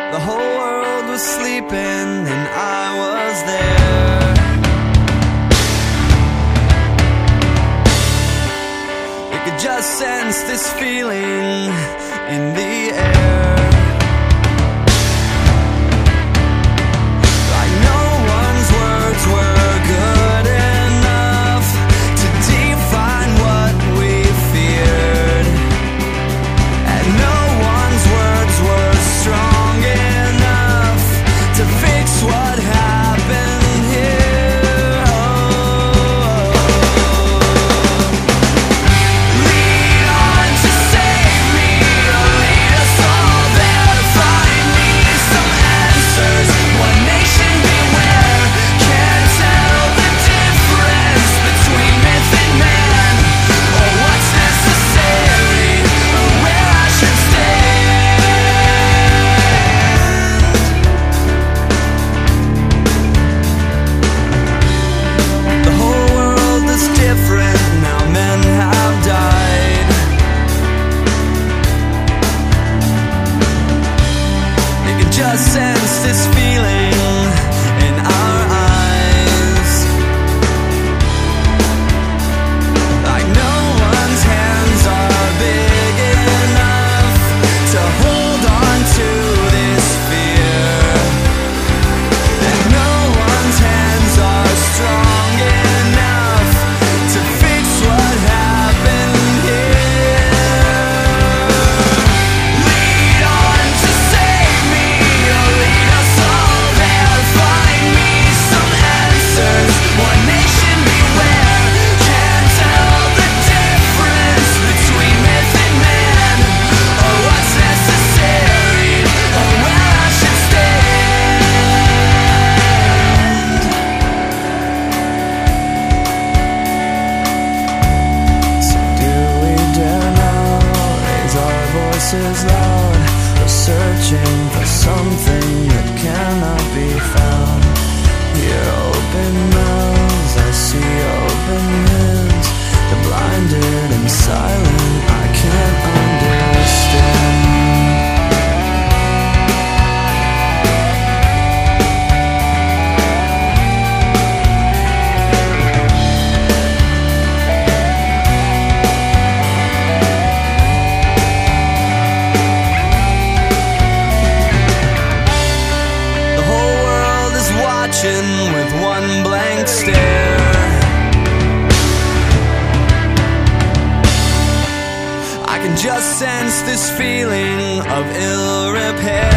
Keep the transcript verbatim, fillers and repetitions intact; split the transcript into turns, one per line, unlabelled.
The whole world was sleeping and I was there. You could just sense this feeling in the air. Like no one's words were good enough to define what we feared, and no one's words were strong enough to fix what happened here. Oh. Lead on to save me, or lead us all there to find me some answers. One nation beware, can't tell the difference between myth and man, or what's necessary, or where I should stand. The whole world is different now, men have died. You can just sense this feeling in our eyes. Like no one's hands are big enough to hold on to this fear, and no one's hands are strong enough to fix what happened here. Lead on to save me, or lead us all there to find me some answers. One nation beware, can't tell the difference between myth and man, or what's necessary, or where I should stand. So do we dare now raise our voices loud, or searching for something that cannot be found? Hear open mouths, I see open hands. The blinded and silent, I can't understand. The whole world is watching with one blank stare. I can just sense this feeling of ill repair.